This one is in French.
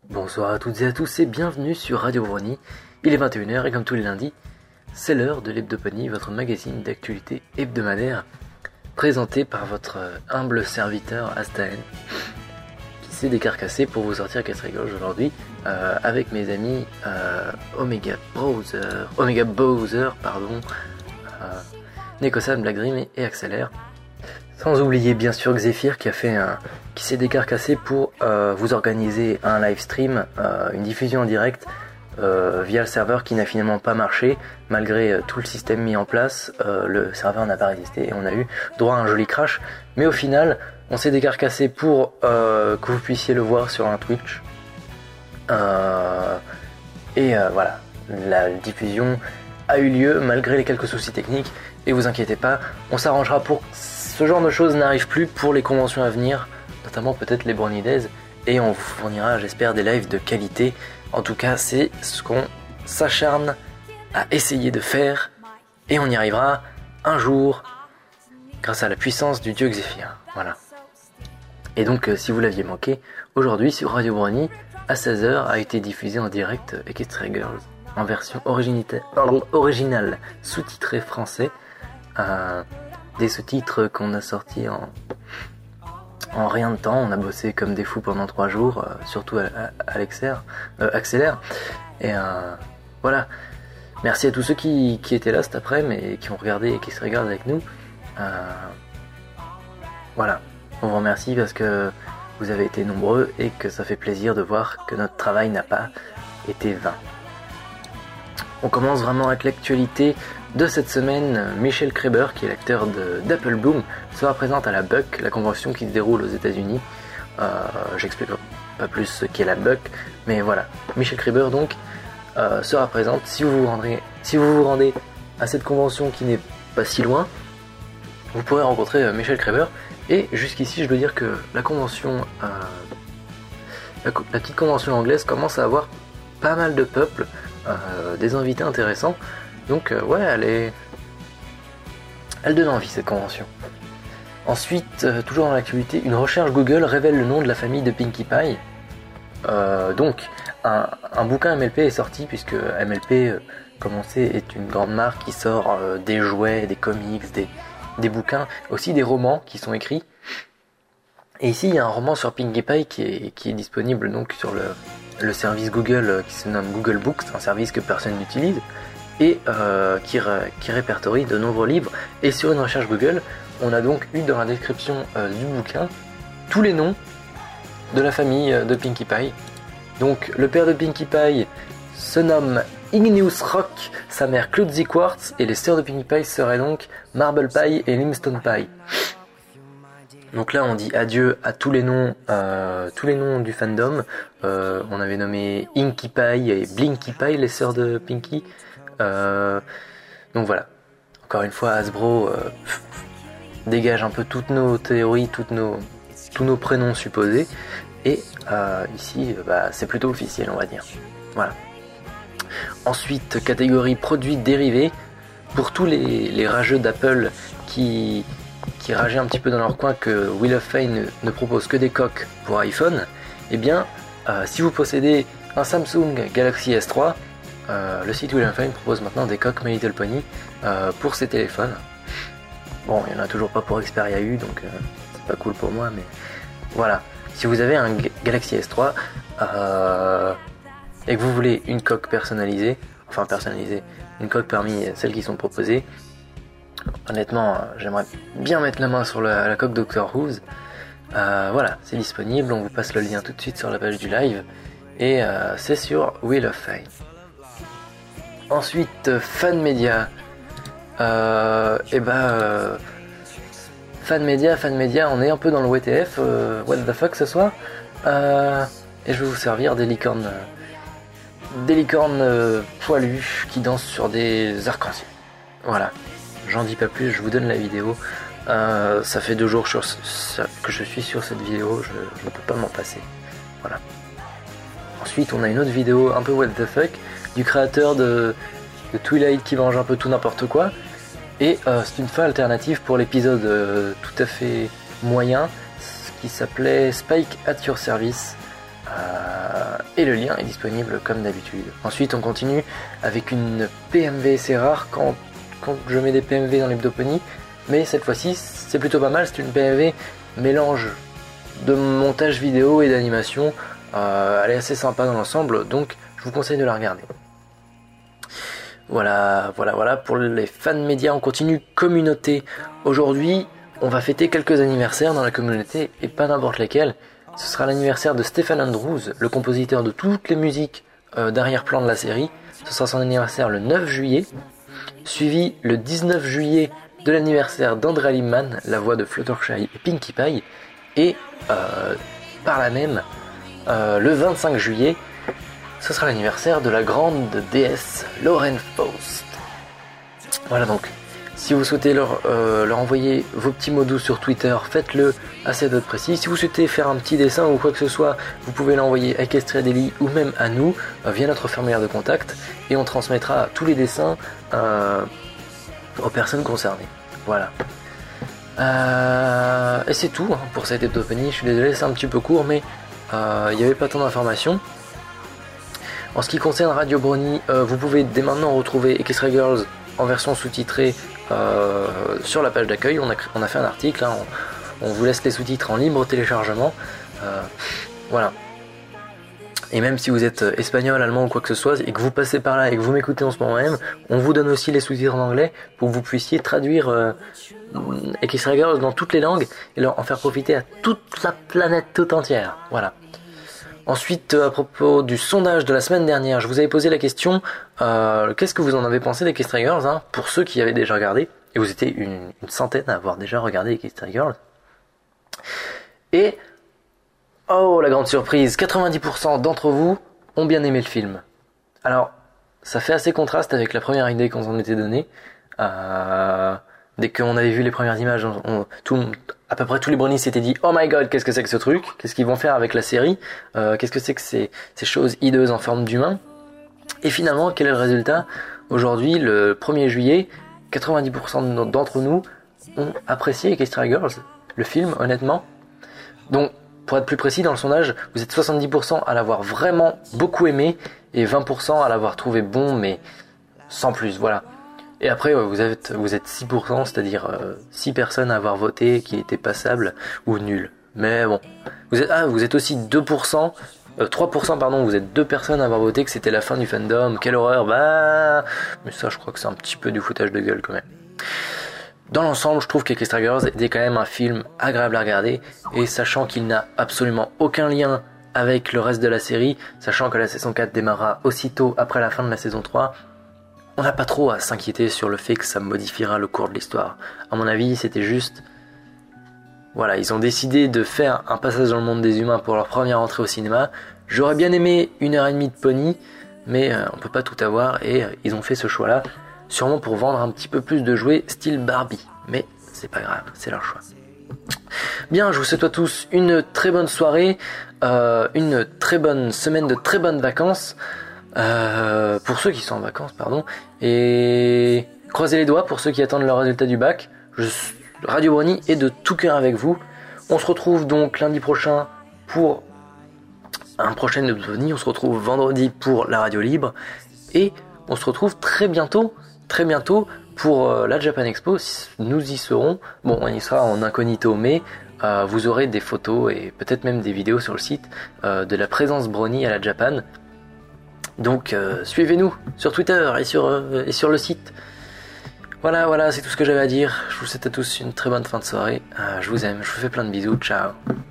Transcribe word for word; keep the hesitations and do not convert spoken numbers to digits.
Bonsoir à toutes et à tous et bienvenue sur Radio Brony. Il est vingt et une heures et comme tous les lundis, c'est l'heure de l'Hebdoponie, votre magazine d'actualité hebdomadaire, présenté par votre humble serviteur Astaen, qui s'est décarcassé pour vous sortir casse-rigole aujourd'hui, euh, avec mes amis euh, Omega Browser, Omega Bowser, pardon, euh, Nekosan, Blackgrim et Accélère. Sans oublier bien sûr Xéphir qui a fait un, qui s'est décarcassé pour euh, vous organiser un live stream, euh, une diffusion en direct euh, via le serveur qui n'a finalement pas marché malgré euh, tout le système mis en place. Euh, le serveur n'a pas résisté et on a eu droit à un joli crash. Mais au final, on s'est décarcassé pour euh, que vous puissiez le voir sur un Twitch. Euh, et euh, voilà, la diffusion a eu lieu malgré les quelques soucis techniques. Et vous inquiétez pas, on s'arrangera pour ce genre de choses n'arrive plus pour les conventions à venir, notamment peut-être les Brony Days, et on vous fournira, j'espère, des lives de qualité. En tout cas, c'est ce qu'on s'acharne à essayer de faire, et on y arrivera un jour, grâce à la puissance du dieu Xéphir. Voilà. Et donc, euh, si vous l'aviez manqué, aujourd'hui sur Radio Brony, à seize heures, a été diffusé en direct Equestria Girls, en version originale, sous-titrée français, euh, des sous-titres qu'on a sortis en, en rien de temps. On a bossé comme des fous pendant trois jours, euh, surtout à, à, à l'Excel, euh, Accélère. Et euh, voilà. Merci à tous ceux qui, qui étaient là cet après-midi et qui ont regardé et qui se regardent avec nous. Euh, voilà. On vous remercie parce que vous avez été nombreux et que ça fait plaisir de voir que notre travail n'a pas été vain. On commence vraiment avec l'actualité de cette semaine. Michel Kreber, qui est l'acteur de, d'Apple Bloom, sera présent à la B U C, la convention qui se déroule aux États-Unis. Euh, J'explique pas plus ce qu'est la B U C, mais voilà. Michel Kreber donc euh, sera présente. Si vous vous rendrez, si vous vous rendez à cette convention qui n'est pas si loin, vous pourrez rencontrer euh, Michel Kreber. Et jusqu'ici, je dois dire que la convention, euh, la, la petite convention anglaise commence à avoir pas mal de peuple. Euh, des invités intéressants, donc euh, ouais, elle est, elle donne envie cette convention. Ensuite, euh, toujours dans l'actualité, une recherche Google révèle le nom de la famille de Pinkie Pie. Euh, donc, un, un bouquin M L P est sorti puisque M L P, euh, comme on sait, est une grande marque qui sort euh, des jouets, des comics, des, des bouquins, aussi des romans qui sont écrits. Et ici, il y a un roman sur Pinkie Pie qui est, qui est disponible donc sur le le service Google qui se nomme Google Books, un service que personne n'utilise, et euh, qui, ré, qui répertorie de nombreux livres. Et sur une recherche Google, on a donc eu dans la description euh, du bouquin tous les noms de la famille de Pinkie Pie. Donc le père de Pinkie Pie se nomme Igneous Rock, sa mère Clumsy Quartz, et les sœurs de Pinkie Pie seraient donc Marble Pie et Limestone Pie. Donc là on dit adieu à tous les noms, euh, tous les noms du fandom. Euh, on avait nommé Inky Pie et Blinky Pie, les sœurs de Pinkie. Euh, donc voilà. Encore une fois, Hasbro euh, dégage un peu toutes nos théories, toutes nos, tous nos prénoms supposés. Et euh, ici, bah, c'est plutôt officiel, on va dire. Voilà. Ensuite, catégorie produits dérivés. Pour tous les, les rageux d'Apple qui... qui rageaient un petit peu dans leur coin que Wheel of Fame ne, ne propose que des coques pour iPhone, eh bien, euh, si vous possédez un Samsung Galaxy S trois, euh, le site Wheel of Fame propose maintenant des coques My Little Pony euh, pour ses téléphones. Bon, il n'y en a toujours pas pour Xperia U, donc euh, c'est pas cool pour moi, mais voilà. Si vous avez un G- Galaxy S trois euh, et que vous voulez une coque personnalisée, enfin personnalisée, une coque parmi celles qui sont proposées, honnêtement, euh, j'aimerais bien mettre la main sur la, la coque Doctor Who's. Euh, voilà, c'est disponible, on vous passe le lien tout de suite sur la page du live. Et euh, c'est sur Wheel of Fame. Ensuite, euh, Fan Media. Euh, et bah, euh, Fan Media, Fan Media, on est un peu dans le W T F, euh, what the fuck ce soir. Euh, et je vais vous servir des licornes, euh, des licornes euh, poilues qui dansent sur des arcs-en-ciel. Voilà. J'en dis pas plus, je vous donne la vidéo. Euh, ça fait deux jours sur, sur, que je suis sur cette vidéo, je, je ne peux pas m'en passer. Voilà. Ensuite, on a une autre vidéo un peu what the fuck du créateur de, de Twilight qui mange un peu tout n'importe quoi. Et euh, c'est une fin alternative pour l'épisode euh, tout à fait moyen qui s'appelait Spike at Your Service. Euh, et le lien est disponible comme d'habitude. Ensuite on continue avec une P M V, c'est rare quand, quand je mets des P M V dans l'Hebdopony, mais cette fois-ci c'est plutôt pas mal, c'est une P M V mélange de montage vidéo et d'animation, euh, elle est assez sympa dans l'ensemble, donc je vous conseille de la regarder. Voilà, voilà, voilà, pour les fans médias, on continue communauté. Aujourd'hui, on va fêter quelques anniversaires dans la communauté, et pas n'importe lesquels. Ce sera l'anniversaire de Stephen Andrews, le compositeur de toutes les musiques euh, d'arrière-plan de la série. Ce sera son anniversaire le neuf juillet, suivi le dix-neuf juillet de l'anniversaire d'Andrea Limman, la voix de Fluttershy et Pinkie Pie, et euh, par là même, euh, le vingt-cinq juillet, ce sera l'anniversaire de la grande déesse Lauren Faust. Voilà, donc, si vous souhaitez leur, euh, leur envoyer vos petits mots doux sur Twitter, faites-le à cette date précise. Si vous souhaitez faire un petit dessin ou quoi que ce soit, vous pouvez l'envoyer à Equestria Daily ou même à nous, euh, via notre formulaire de contact, et on transmettra tous les dessins euh, aux personnes concernées. Voilà. Euh, et c'est tout hein, pour cette Hebdopony. Je suis désolé, c'est un petit peu court, mais euh, il n'y avait pas tant d'informations. En ce qui concerne Radio Brony, euh, vous pouvez dès maintenant retrouver Equestria Girls en version sous-titrée euh, sur la page d'accueil. On a, on a fait un article, hein, on, on vous laisse les sous-titres en libre téléchargement. Euh, voilà. Et même si vous êtes espagnol, allemand ou quoi que ce soit, et que vous passez par là et que vous m'écoutez en ce moment même, on vous donne aussi les sous-titres en anglais pour que vous puissiez traduire euh, Equestria Girls dans toutes les langues et leur en faire profiter à toute la planète tout entière. Voilà. Ensuite, à propos du sondage de la semaine dernière, je vous avais posé la question euh, qu'est-ce que vous en avez pensé d'Equestria Girls hein, pour ceux qui avaient déjà regardé, et vous étiez une, une centaine à avoir déjà regardé Equestria Girls. Et, oh la grande surprise, quatre-vingt-dix pour cent d'entre vous ont bien aimé le film. Alors, ça fait assez contraste avec la première idée qu'on s'en était donnée. Euh, dès qu'on avait vu les premières images, on, on, tout, à peu près tous les brownies s'étaient dit oh my god, qu'est-ce que c'est que ce truc, qu'est-ce qu'ils vont faire avec la série, euh, qu'est-ce que c'est que ces, ces choses hideuses en forme d'humain. Et finalement, quel est le résultat? Aujourd'hui, le premier juillet, quatre-vingt-dix pour cent d'entre nous ont apprécié Equestria Girls, le film, honnêtement. Donc, pour être plus précis, dans le sondage, vous êtes soixante-dix pour cent à l'avoir vraiment beaucoup aimé et vingt pour cent à l'avoir trouvé bon, mais sans plus, voilà. Et après, vous êtes, vous êtes six pour cent, c'est-à-dire euh, six personnes à avoir voté qu'il était passable ou nul. Mais bon, vous êtes, ah, vous êtes aussi deux pour cent, euh, trois pour cent pardon, vous êtes deux personnes à avoir voté que c'était la fin du fandom, quelle horreur, bah... Mais ça, je crois que c'est un petit peu du foutage de gueule quand même. Dans l'ensemble, je trouve qu'Equestria Girls était quand même un film agréable à regarder, et sachant qu'il n'a absolument aucun lien avec le reste de la série, sachant que la saison quatre démarrera aussitôt après la fin de la saison trois, on n'a pas trop à s'inquiéter sur le fait que ça modifiera le cours de l'histoire. À mon avis, c'était juste... Voilà, ils ont décidé de faire un passage dans le monde des humains pour leur première entrée au cinéma. J'aurais bien aimé une heure et demie de pony, mais euh, on peut pas tout avoir, et euh, ils ont fait ce choix-là, sûrement pour vendre un petit peu plus de jouets style Barbie. Mais c'est pas grave, c'est leur choix. Bien, je vous souhaite à tous une très bonne soirée, euh, une très bonne semaine de très bonnes vacances. Euh, pour ceux qui sont en vacances, pardon, et croisez les doigts pour ceux qui attendent le résultat du bac. Je, Radio Brony est de tout cœur avec vous. On se retrouve donc lundi prochain pour un prochain Hebdopony. On se retrouve vendredi pour la radio libre et on se retrouve très bientôt, très bientôt pour euh, la Japan Expo. Nous y serons. Bon, on y sera en incognito, mais euh, vous aurez des photos et peut-être même des vidéos sur le site euh, de la présence Brony à la Japan. Donc euh, suivez-nous sur Twitter et sur, euh, et sur le site. Voilà, voilà, c'est tout ce que j'avais à dire. Je vous souhaite à tous une très bonne fin de soirée. Euh, je vous aime, je vous fais plein de bisous. Ciao.